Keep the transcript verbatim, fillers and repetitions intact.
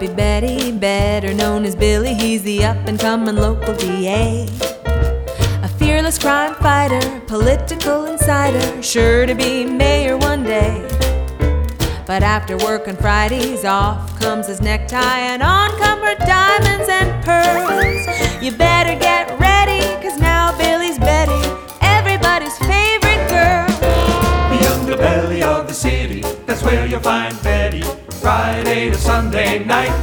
Be Betty, better known as Billy, he's the up-and-coming local D A. A fearless crime fighter, political insider, sure to be mayor one day. But after working Fridays, off comes his necktie and on come her diamonds and pearls. You better get ready, cause now Billy's Betty, everybody's favorite girl. The underbelly of the city, that's where you'll find Betty, Friday to Sunday night.